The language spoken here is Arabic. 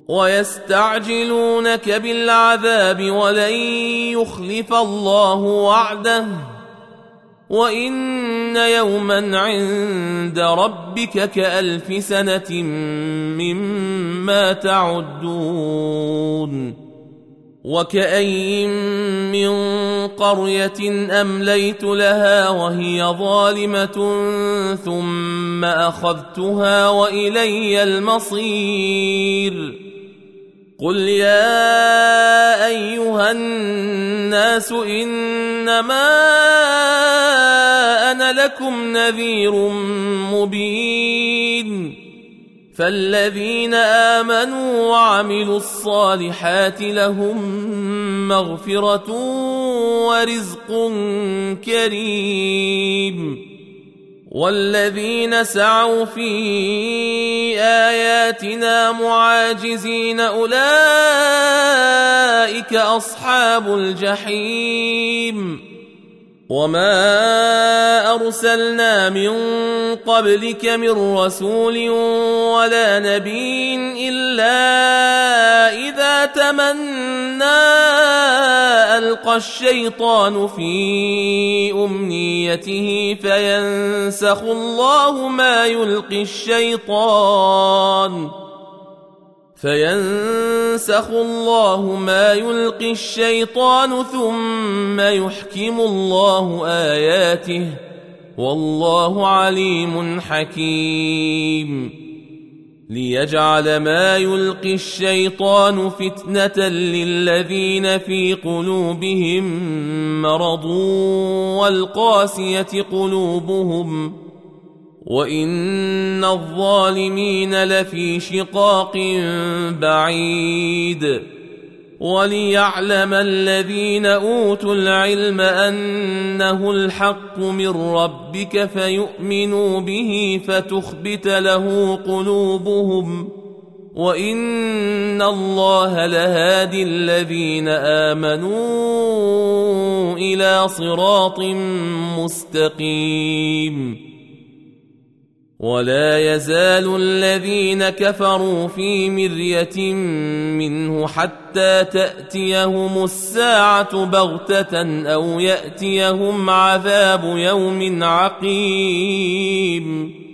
ويستعجلونك بالعذاب ولن يخلف الله وعده وإن يوما عند ربك كألف سنة مما تعدون وكأين من قرية أمليت لها وهي ظالمة ثم أخذتها وإلي المصير قل يا أيها الناس إنما أنا لكم نذير مبين فالذين آمنوا وعملوا الصالحات لهم مغفرة ورزق كريم والذين سعوا في آياتنا معاجزين أولئك أصحاب الجحيم وما أرسلنا من قبلك من رسول ولا نبي إلا إذا تمنى ألقى الشيطان في أمنيته فينسخ الله ما يلقي الشيطان ثم يحكم الله آياته والله عليم حكيم ليجعل ما يلقي الشيطان فتنة للذين في قلوبهم مرض والقاسية قلوبهم وإن الظالمين لفي شقاق بعيد وليعلم الذين أوتوا العلم أنه الحق من ربك فيؤمنوا به فتخبت له قلوبهم وإن الله لهادي الذين آمنوا إلى صراط مستقيم ولا يزال الذين كفروا في مرية منه حتى تأتيهم الساعة بغتة أو يأتيهم عذاب يوم عقيم